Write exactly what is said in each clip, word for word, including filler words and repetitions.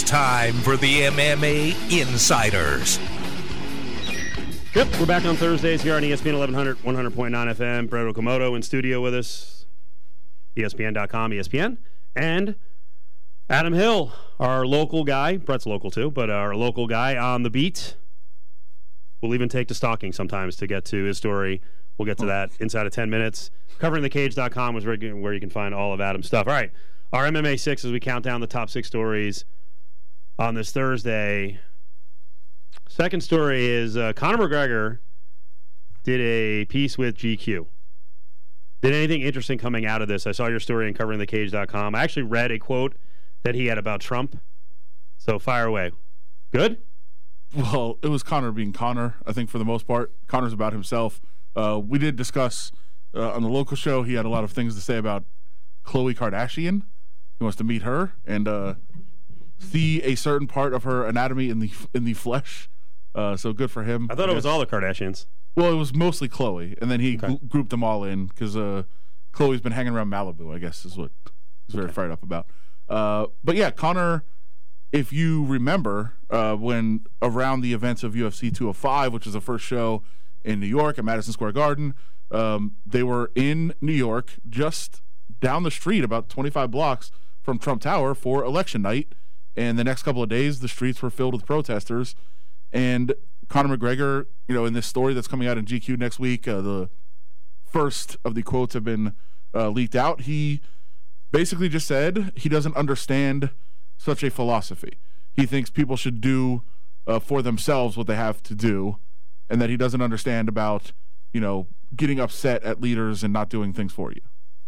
time for the M M A Insiders. Yep, we're back on Thursdays here on E S P N eleven hundred, one hundred point nine F M. Brett Okamoto in studio with us, E S P N dot com, E S P N. And Adam Hill, our local guy. Brett's local too, but our local guy on the beat. We'll even take to stalking sometimes to get to his story. We'll get to that inside of ten minutes. covering the cage dot com is where you can find all of Adam's stuff. All right, our M M A six as we count down the top six stories on this Thursday. Second story is uh, Conor McGregor did a piece with G Q. Did anything interesting coming out of this? I saw your story in covering the cage dot com. I actually read a quote that he had about Trump. So fire away. Good? Well, it was Conor being Conor, I think, for the most part. Conor's about himself. Uh, we did discuss uh, on the local show, he had a lot of things to say about Khloe Kardashian. He wants to meet her and uh, see a certain part of her anatomy in the in the flesh. Uh, so good for him. I thought I it was all the Kardashians. Well, it was mostly Khloe, and then he okay. g- grouped them all in because uh, Khloe's been hanging around Malibu, I guess, is what he's very okay. fired up about. Uh, but yeah, Conor, if you remember, uh, when around the events of U F C two oh five, which was the first show in New York at Madison Square Garden, um, they were in New York, just down the street, about twenty-five blocks from Trump Tower for election night. And the next couple of days, the streets were filled with protesters. And Conor McGregor, you know, in this story that's coming out in G Q next week, uh, the first of the quotes have been uh, leaked out. He basically just said he doesn't understand such a philosophy. He thinks people should do uh, for themselves what they have to do, and that he doesn't understand about, you know, getting upset at leaders and not doing things for you.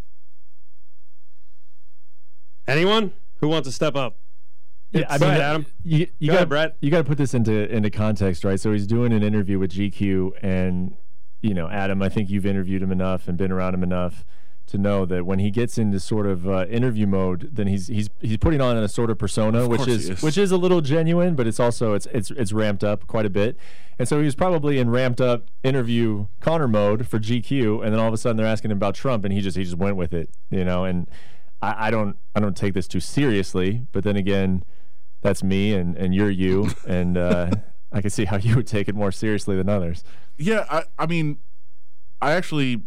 Anyone who wants to step up? Yeah, I mean, ahead, Adam. You, you Go got ahead, Brett. You got to put this into into context, right? So he's doing an interview with G Q, and you know, Adam, I think you've interviewed him enough and been around him enough to know that when he gets into sort of uh, interview mode, then he's he's he's putting on a sort of persona, of which is, is which is a little genuine, but it's also it's it's it's ramped up quite a bit. And so he was probably in ramped up interview Conor mode for G Q, and then all of a sudden they're asking him about Trump, and he just he just went with it, you know. And I, I don't I don't take this too seriously, but then again, that's me, and, and you're you, and uh, I can see how you would take it more seriously than others. Yeah, I, I mean, I actually,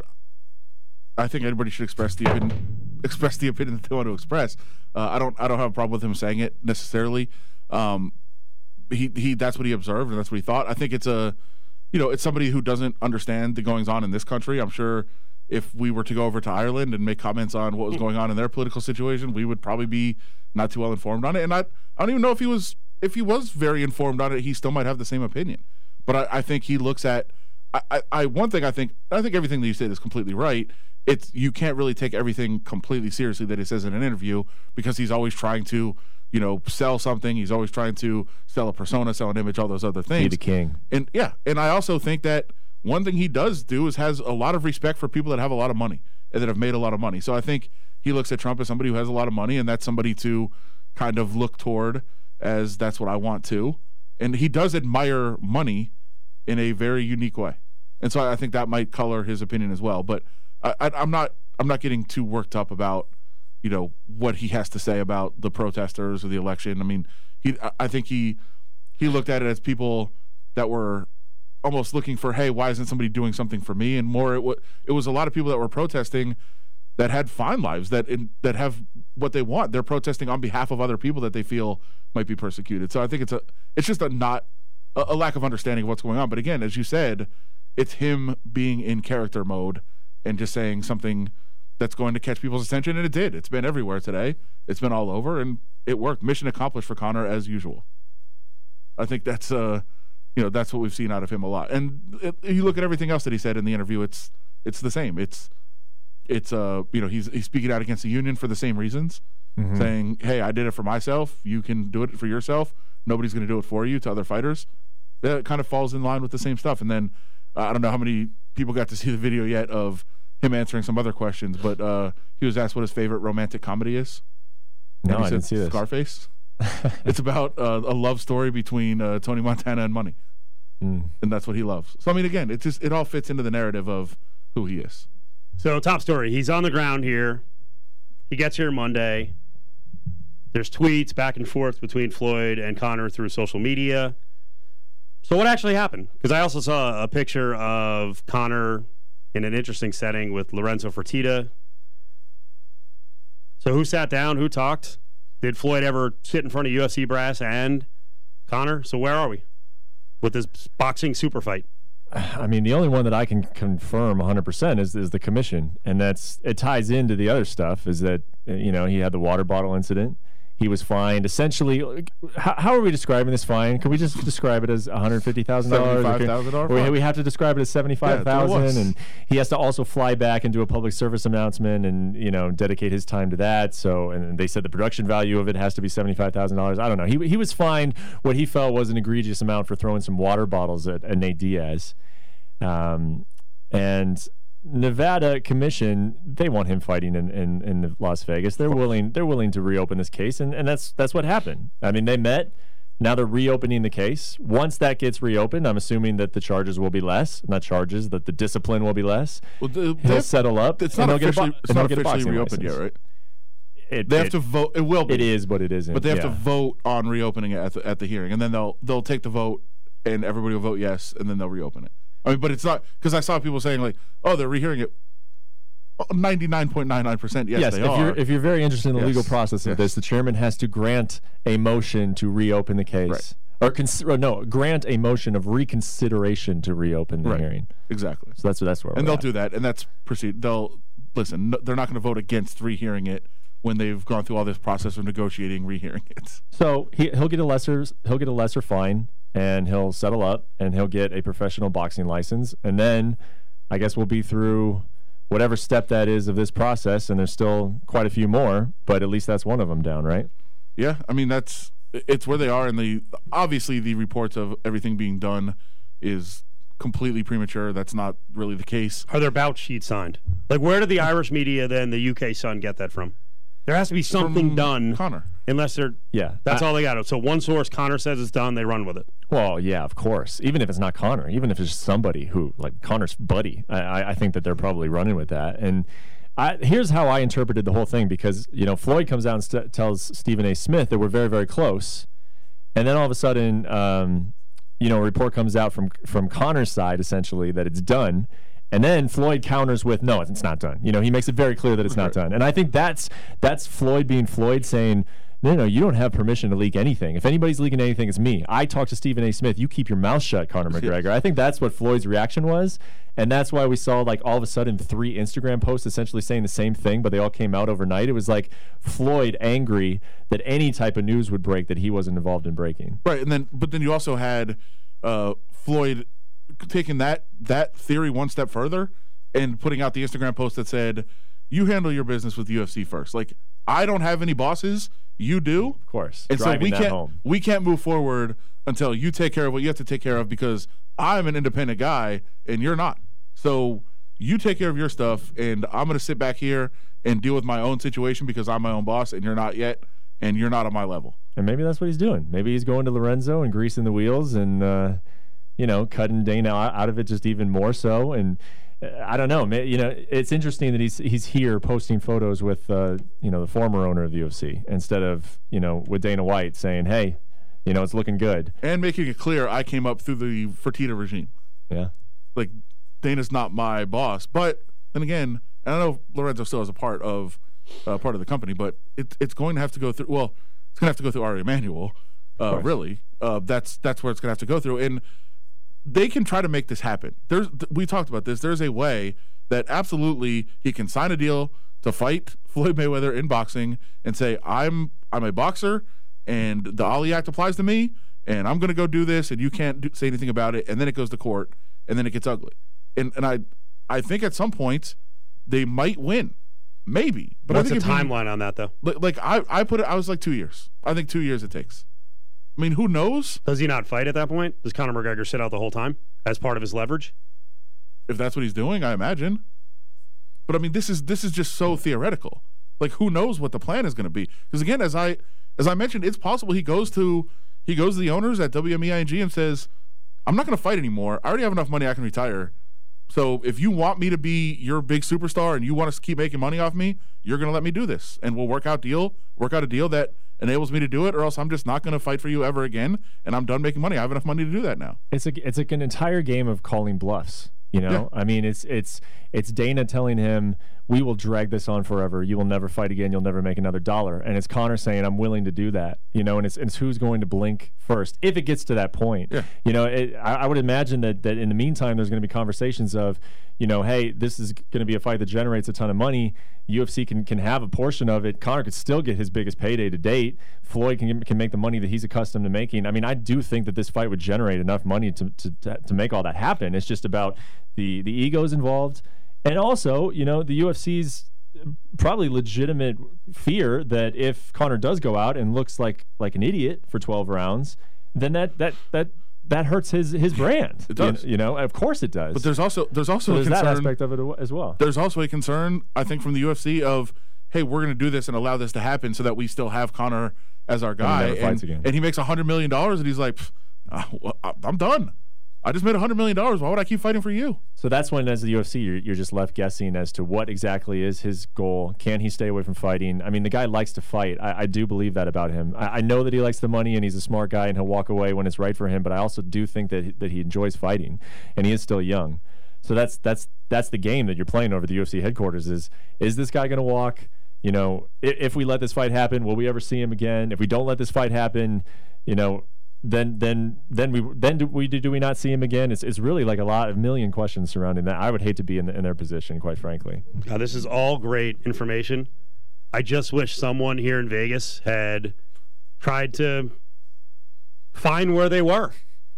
I think everybody should express the opinion, express the opinion that they want to express. Uh, I don't, I don't have a problem with him saying it necessarily. Um, he, he, that's what he observed, and that's what he thought. I think it's a, you know, it's somebody who doesn't understand the goings on in this country. I'm sure if we were to go over to Ireland and make comments on what was going on in their political situation, we would probably be not too well informed on it. And I, I don't even know if he was if he was very informed on it, he still might have the same opinion. But I, I think he looks at I, I, I one thing I think I think everything that you said is completely right. It's you can't really take everything completely seriously that he says in an interview, because he's always trying to, you know, sell something. He's always trying to sell a persona, sell an image, all those other things. Be the king. And yeah, and I also think that one thing he does do is has a lot of respect for people that have a lot of money and that have made a lot of money. So I think he looks at Trump as somebody who has a lot of money, and that's somebody to kind of look toward as that's what I want to. And he does admire money in a very unique way. And so I think that might color his opinion as well. But I, I, I'm not I'm not getting too worked up about, you know, what he has to say about the protesters or the election. I mean, he I think he he looked at it as people that were almost looking for, hey, why isn't somebody doing something for me? And more, it, w- it was a lot of people that were protesting that had fine lives, that in, that have what they want. They're protesting on behalf of other people that they feel might be persecuted. So I think it's a it's just a not a, a lack of understanding of what's going on. But again, as you said, it's him being in character mode and just saying something that's going to catch people's attention, and it did. It's been everywhere today. It's been all over, and it worked. Mission accomplished for Conor as usual. I think that's uh, you know, that's what we've seen out of him a lot. And it, you look at everything else that he said in the interview, it's it's the same. It's it's uh, you know, he's he's speaking out against the union for the same reasons, mm-hmm. saying, "Hey, I did it for myself. You can do it for yourself. Nobody's going to do it for you." To other fighters, that kind of falls in line with the same stuff. And then uh, I don't know how many people got to see the video yet of him answering some other questions, but uh, he was asked what his favorite romantic comedy is. No, and he I said didn't see this. Scarface. It's about uh, a love story between uh, Tony Montana and money, mm. and that's what he loves. So I mean, again, it just it all fits into the narrative of who he is. So top story, he's on the ground here. He gets here Monday. There's tweets back and forth between Floyd and Conor through social media. So what actually happened? Because I also saw a picture of Conor in an interesting setting with Lorenzo Fertitta. So who sat down? Who talked? Did Floyd ever sit in front of U F C brass and Conor? So where are we with this boxing super fight? I mean, the only one that I can confirm one hundred percent is is the commission, and that's it ties into the other stuff. Is that you know he had the water bottle incident. He was fined. Essentially, how, how are we describing this fine? Can we just describe it as one hundred fifty thousand dollars? seventy-five thousand dollars Or we have to describe it as seventy-five thousand dollars, yeah, and he has to also fly back and do a public service announcement and you know dedicate his time to that. So, and they said the production value of it has to be seventy-five thousand dollars. I don't know. He he was fined what he felt was an egregious amount for throwing some water bottles at, at Nate Diaz. Um, and Nevada Commission, they want him fighting in, in, in Las Vegas. They're willing they're willing to reopen this case, and, and that's that's what happened. I mean, they met. Now they're reopening the case. Once that gets reopened, I'm assuming that the charges will be less. Not charges, that the discipline will be less. Well, the, He'll settle up. It's and not they'll officially, get a, bo- it's and not they'll get a officially boxing reopened license. yet, right? It, They it, have to vote. It will be. It is, but it isn't. But they have yeah. to vote on reopening it at the, at the hearing, and then they'll they'll take the vote, and everybody will vote yes, and then they'll reopen it. I mean, but it's not because I saw people saying like, "Oh, they're rehearing it." ninety-nine point nine nine percent yes, yes, they if are. You're, if you're very interested in the Yes. legal process of Yes. this, the chairman has to grant a motion to reopen the case. Right. Or, cons- or no, grant a motion of reconsideration to reopen the Right. hearing. Exactly. So that's that's where And we're they'll at. do that, and that's proceed. They'll listen. No, they're not going to vote against rehearing it when they've gone through all this process of negotiating rehearing it. So he he'll get a lesser he'll get a lesser fine, and he'll settle up, and he'll get a professional boxing license, and then I guess we'll be through whatever step that is of this process, and there's still quite a few more, but at least that's one of them down, right? Yeah, I mean that's it's where they are, and the obviously the reports of everything being done is completely premature. That's not really the case. Are their bout sheets signed? Like, where did the Irish media then the U K Sun get that from? There has to be something From done, Conor. unless they're. Yeah. That's I- all they got. So one source, Conor says it's done, they run with it. Well, yeah, of course. Even if it's not Conor, even if it's just somebody who, like Conor's buddy, I, I I think that they're probably running with that. And I, here's how I interpreted the whole thing, because you know Floyd comes out and st- tells Stephen A. Smith that we're very, very close, and then all of a sudden, um, you know, a report comes out from from Conor's side essentially that it's done. And then Floyd counters with, no, it's not done. You know, he makes it very clear that it's not done. And I think that's that's Floyd being Floyd saying, no, no, you don't have permission to leak anything. If anybody's leaking anything, it's me. I talked to Stephen A. Smith. You keep your mouth shut, Conor McGregor. I think that's what Floyd's reaction was. And that's why we saw, like, all of a sudden three Instagram posts essentially saying the same thing, but they all came out overnight. It was like Floyd angry that any type of news would break that he wasn't involved in breaking. Right, and then but then you also had uh, Floyd taking that that theory one step further and putting out the Instagram post that said, "You handle your business with U F C first. Like, I don't have any bosses, you do, Of course. and so driving we that can't home. we can't move forward until you take care of what you have to take care of because I'm an independent guy and you're not. So you take care of your stuff, and I'm going to sit back here and deal with my own situation because I'm my own boss and you're not yet, and you're not on my level." And maybe that's what he's doing. Maybe he's going to Lorenzo and greasing the wheels and, uh, you know, cutting Dana out of it just even more so. And uh, I don't know. You know, it's interesting that he's he's here posting photos with, uh, you know, the former owner of the U F C instead of, you know, with Dana White saying, hey, you know, it's looking good. And making it clear I came up through the Fertitta regime. Yeah. Like, Dana's not my boss. But then again, and I know Lorenzo still is a part of uh, part of the company, but it, it's going to have to go through. Well, it's going to have to go through Ari Emanuel. Uh, really, uh, that's that's where it's going to have to go through, and they can try to make this happen. There's we talked about this. There's a way that absolutely he can sign a deal to fight Floyd Mayweather in boxing and say, I'm I'm a boxer and the Ali Act applies to me and I'm going to go do this and you can't do, say anything about it, and then it goes to court and then it gets ugly. And and I I think at some point they might win. Maybe. But What's I the think it'd be- timeline on that, though? Like, like I, I put it I was like two years. I think two years it takes. I mean, who knows Does he not fight at that point? Does Conor McGregor sit out the whole time as part of his leverage? if that's what he's doing, I imagine. But I mean, this is this is just so theoretical. Like, who knows what the plan is going to be? Because again, as I as I mentioned, it's possible he goes to he goes to the owners at W M E I N G and says, "I'm not going to fight anymore. I already have enough money. I can retire. So if you want me to be your big superstar and you want us to keep making money off me, you're going to let me do this, and we'll work out deal work out a deal that enables me to do it, or else I'm just not going to fight for you ever again, and I'm done making money. I have enough money to do that now. It's a, it's like an entire game of calling bluffs. You know, yeah. I mean, it's it's it's Dana telling him, "We will drag this on forever. You will never fight again. You'll never make another dollar." And it's Conor saying, "I'm willing to do that." You know, and it's it's who's going to blink first if it gets to that point. Yeah. You know, it, I, I would imagine that that in the meantime, there's going to be conversations of, you know, hey, this is going to be a fight that generates a ton of money. U F C can can have a portion of it. Conor could still get his biggest payday to date. Floyd can can make the money that he's accustomed to making. I mean, I do think that this fight would generate enough money to to to, to make all that happen. It's just about the the egos involved, and also, you know, the U F C's probably legitimate fear that if Conor does go out and looks like like an idiot for twelve rounds, then that that that that hurts his his brand. It does. You, you know, of course it does. But there's also there's also so a there's concern, that aspect of it as well. There's also a concern, I think, from the U F C of, hey, we're going to do this and allow this to happen so that we still have Conor as our guy, and, and, and, and he makes a hundred million dollars, and he's like, uh, well, I'm done. I just made a hundred million dollars. Why would I keep fighting for you? So that's when, as the U F C, you're, you're just left guessing as to what exactly is his goal. Can he stay away from fighting? I mean, the guy likes to fight. I, I do believe that about him. I, I know that he likes the money and he's a smart guy and he'll walk away when it's right for him. But I also do think that he, that he enjoys fighting, and he is still young. So that's that's that's the game that you're playing over the U F C headquarters. Is is this guy going to walk? You know, if, if we let this fight happen, will we ever see him again? If we don't let this fight happen, you know. Then, then, then we then do we do we not see him again? It's it's really like a lot of million questions surrounding that. I would hate to be in the, in their position, quite frankly. Now, this is all great information. I just wish someone here in Vegas had tried to find where they were.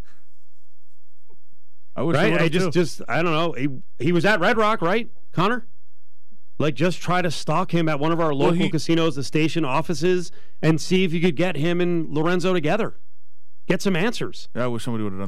I wish right. I just too. just I don't know. He he was at Red Rock, right, Conor? Like, just try to stalk him at one of our local well, he, casinos, the station offices, and see if you could get him and Lorenzo together. Get some answers. Yeah, I wish somebody would have done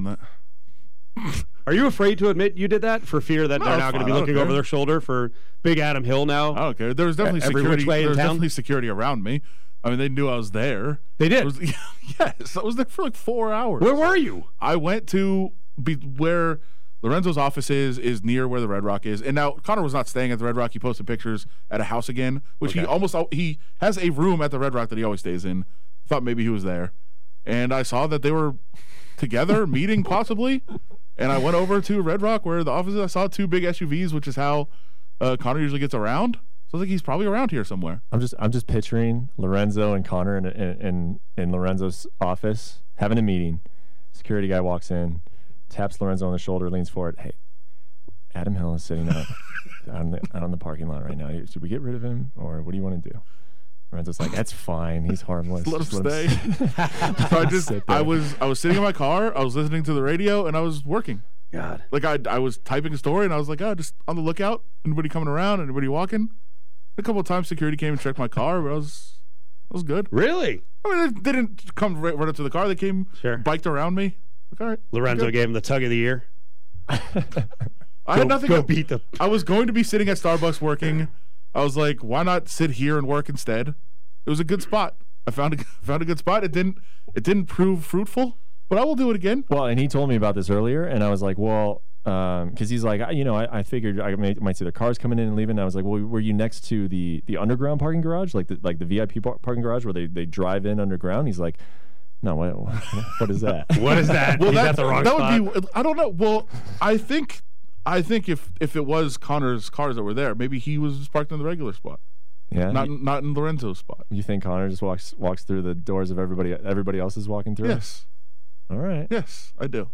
that. Are you afraid to admit you did that for fear that no, they're now going to be looking over their shoulder for Big Adam Hill now? I don't care. There was definitely Every security. Which way there was in town? definitely security around me. I mean, they knew I was there. They did? Was, yes, I was there for like four hours. Where were you? I went to be where Lorenzo's office is, is near where the Red Rock is. And now Conor was not staying at the Red Rock. He posted pictures at a house again, which okay. he almost he has a room at the Red Rock that he always stays in. Thought maybe he was there, and I saw that they were together, meeting possibly, and I went over to Red Rock where the office is. I saw two big S U Vs, which is how uh, Conor usually gets around. So I was like, he's probably around here somewhere. I'm just I'm just picturing Lorenzo and Conor in in, in, in Lorenzo's office having a meeting. Security guy walks in, taps Lorenzo on the shoulder, leans forward. Hey, Adam Hill is sitting out on the out on the parking lot right now. Should we get rid of him, or what do you want to do? Lorenzo's like, that's fine. He's harmless. Let him Just let stay. him So I just I was I was sitting in my car. I was listening to the radio, and I was working. God. Like I I was typing a story, and I was like, oh, just on the lookout. Anybody coming around? Anybody walking? A couple of times, security came and checked my car, but I was I was good. Really? I mean, they didn't come right, right up to the car. They came, sure. biked around me. Like, all right. Lorenzo gave him the tug of the ear. I go, had nothing. Go to, beat the. I was going to be sitting at Starbucks working. I was like, why not sit here and work instead? It was a good spot. I found a found a good spot. It didn't it didn't prove fruitful, but I will do it again. Well, and he told me about this earlier, and I was like, well, because um, he's like, you know, I, I figured I may, might see the cars coming in and leaving. And I was like, well, were you next to the the underground parking garage, like the like the V I P par- parking garage where they, they drive in underground? He's like, no, what what is that? What is that? Well, He's that, at the wrong that spot. would be. I don't know. Well, I think I think if if it was Conor's cars that were there, maybe he was just parked in the regular spot. Yeah, not you, not in Lorenzo's spot. You think Conor just walks walks through the doors of everybody everybody else is walking through? Yes. All right. Yes, I do.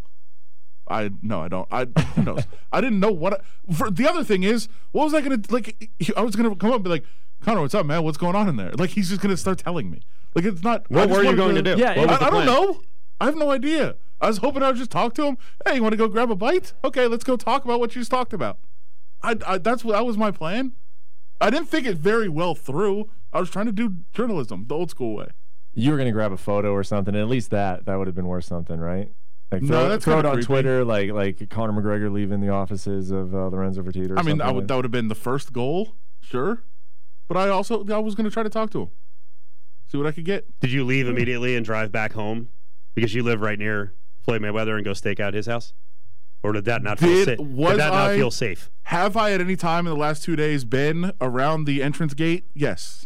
I no, I don't. I who knows? I didn't know what. I, for the other thing is, what was I gonna like? I was gonna come up and be like, Conor, what's up, man? What's going on in there? Like he's just gonna start telling me. Like it's not. What were you going to, to do? Yeah, what I, I don't plan? know. I have no idea. I was hoping I would just talk to him. Hey, you want to go grab a bite? Okay, let's go talk about what you just talked about. I, I that's what that was my plan. I didn't think it very well through. I was trying to do journalism the old school way. You were gonna grab a photo or something. At least that that would have been worth something, right? Like throw, no, that's throw it on creepy. Twitter, like like Conor McGregor leaving the offices of uh, Lorenzo Fertitta. Or I mean, I something would, like. that would have been the first goal, sure. But I also I was going to try to talk to him, see what I could get. Did you leave immediately and drive back home because you live right near Floyd Mayweather and go stake out his house? Or did that not feel Did, safe? was Did that not I, feel safe? Have I at any time in the last two days been around the entrance gate? Yes.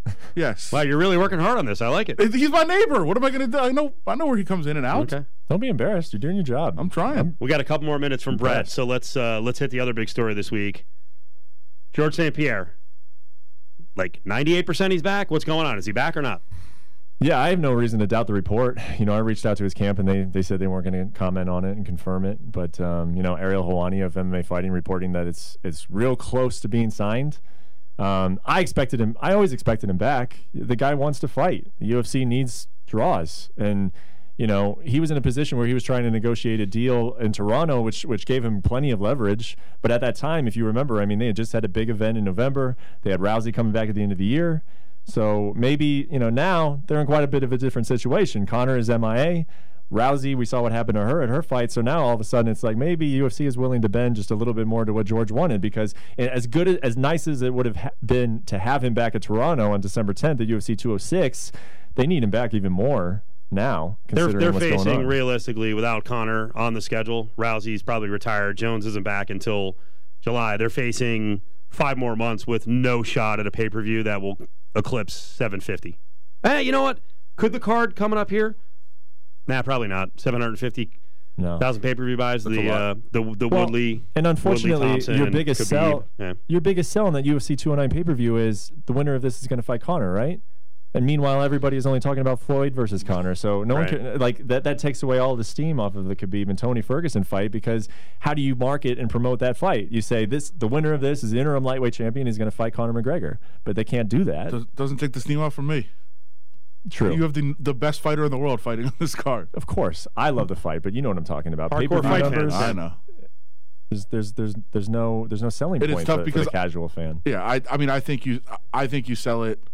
Yes. Wow, you're really working hard on this. I like it. He's my neighbor. What am I going to do? I know I know where he comes in and out. Okay. Don't be embarrassed. You're doing your job. I'm trying. We got a couple more minutes from Brett, Impressed. so let's uh, let's hit the other big story this week. George Saint Pierre. Like ninety-eight percent he's back? What's going on? Is he back or not? Yeah, I have no reason to doubt the report. You know, I reached out to his camp, and they, they said they weren't going to comment on it and confirm it. But, um, you know, Ariel Helwani of M M A Fighting reporting that it's it's real close to being signed. Um, I expected him. I always expected him back. The guy wants to fight. The U F C needs draws. And, you know, he was in a position where he was trying to negotiate a deal in Toronto, which which gave him plenty of leverage. But at that time, if you remember, I mean, they had just had a big event in November. They had Rousey coming back at the end of the year. So maybe, you know, now they're in quite a bit of a different situation. Conor is M I A. Rousey, we saw what happened to her at her fight. So now all of a sudden it's like maybe U F C is willing to bend just a little bit more to what George wanted, because as good as, as nice as it would have ha- been to have him back at Toronto on December tenth at U F C two oh six, they need him back even more now. They're, Considering they're what's going facing, on. realistically, without Conor on the schedule. Rousey's probably retired. Jones isn't back until July. They're facing five more months with no shot at a pay-per-view that will eclipse seven fifty. Hey, you know what? Could the card coming up here? Nah, probably not. seven hundred fifty No. thousand pay-per-view buys. That's The a lot. uh, the the Well, Woodley and unfortunately, Woodley Thompson your and biggest Khabib. sell, Yeah. your biggest sell in that U F C two oh nine pay-per-view is the winner of this is going to fight Conor, right? And meanwhile, everybody is only talking about Floyd versus Conor. So no Right. one can, like that. That takes away all the steam off of the Khabib and Tony Ferguson fight, because how do you market and promote that fight? You say this: the winner of this is the interim lightweight champion. He's going to fight Conor McGregor, but they can't do that. Does, doesn't take the steam off from me. True. You have the the best fighter in the world fighting on this card. Of course, I love the fight, but you know what I'm talking about. Hardcore Pay-per-view fight numbers. fans. I know. There's, there's, there's, there's no, there's no selling It is point tough for, for because the casual fan. Yeah, I I mean I think you I think you sell it.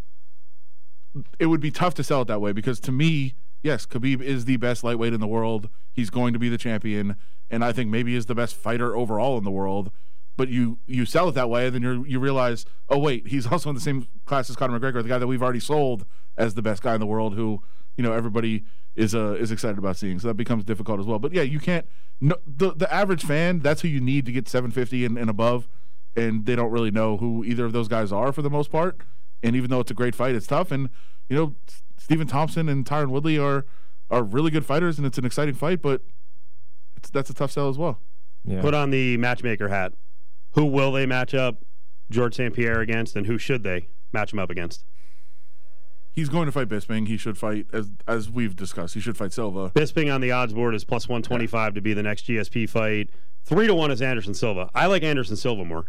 It would be tough to sell it that way, because to me, yes, Khabib is the best lightweight in the world. He's going to be the champion, and I think maybe is the best fighter overall in the world. But you you sell it that way, and then you you realize, oh wait, he's also in the same class as Conor McGregor, the guy that we've already sold as the best guy in the world, who you know everybody is uh, is excited about seeing. So that becomes difficult as well. But yeah, you can't. No, the the average fan, that's who you need to get seven fifty and, and above, and they don't really know who either of those guys are for the most part. And even though it's a great fight, it's tough. And you know, Stephen Thompson and Tyron Woodley are are really good fighters, and it's an exciting fight. But it's that's a tough sell as well. Yeah. Put on the matchmaker hat. Who will they match up George Saint Pierre against, and who should they match him up against? He's going to fight Bisping. He should fight, as as we've discussed, he should fight Silva. Bisping on the odds board is plus one twenty-five to be the next G S P fight. Three to one is Anderson Silva. I like Anderson Silva more.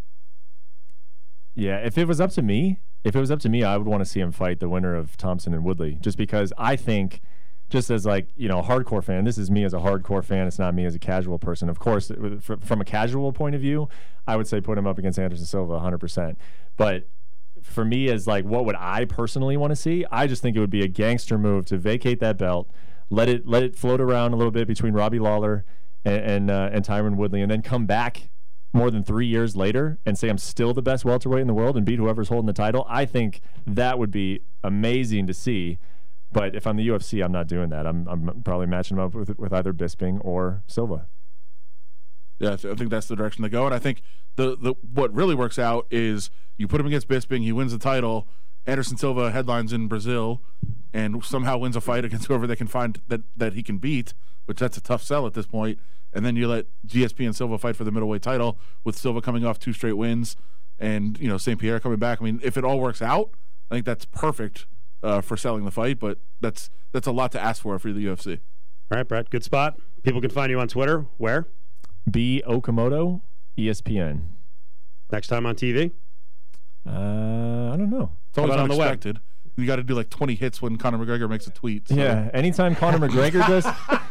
Yeah, if it was up to me, if it was up to me, I would want to see him fight the winner of Thompson and Woodley, just because I think, just as like, you know, a hardcore fan, this is me as a hardcore fan, it's not me as a casual person. Of course, it, fr- from a casual point of view, I would say put him up against Anderson Silva one hundred percent. But for me, as like, what would I personally want to see? I just think it would be a gangster move to vacate that belt, let it let it float around a little bit between Robbie Lawler and and, uh, and Tyron Woodley, and then come back more than three years later and say I'm still the best welterweight in the world and beat whoever's holding the title. I think that would be amazing to see. But if I'm the U F C, I'm not doing that. I'm I'm probably matching him up with with either Bisping or Silva. Yeah, I, th- I think that's the direction to go. And I think the, the what really works out is you put him against Bisping, he wins the title. Anderson Silva headlines in Brazil and somehow wins a fight against whoever they can find that, that he can beat, which that's a tough sell at this point. And then you let G S P and Silva fight for the middleweight title, with Silva coming off two straight wins and, you know, Saint Pierre coming back. I mean, if it all works out, I think that's perfect uh, for selling the fight, but that's that's a lot to ask for for the U F C. All right, Brett, good spot. People can find you on Twitter. Where? B. Okamoto, E S P N. Next time on T V? Uh, I don't know. It's always about on the web? unexpected. You got to do like twenty hits when Conor McGregor makes a tweet. So. Yeah, anytime Conor McGregor does,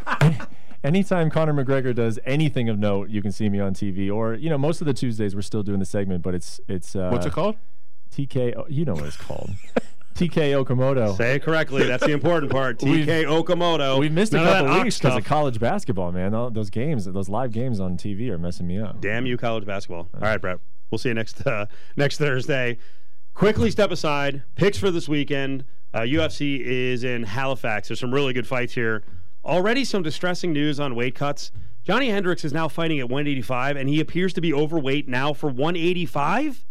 anytime Conor McGregor does anything of note, you can see me on T V. Or, you know, most of the Tuesdays we're still doing the segment, but it's it's. Uh, What's it called? T K. O, you know what it's called. T K Okamoto. Say it correctly. That's the important part. T K Okamoto. We missed a None of couple that weeks ox because stuff. of college basketball, man. All those games, those live games on T V are messing me up. Damn you, college basketball. All right, Brett. We'll see you next uh, next Thursday. Quickly step aside. Picks for this weekend. Uh, U F C is in Halifax. There's some really good fights here. Already some distressing news on weight cuts. Johnny Hendricks is now fighting at one eighty-five, and he appears to be overweight now for one eighty-five.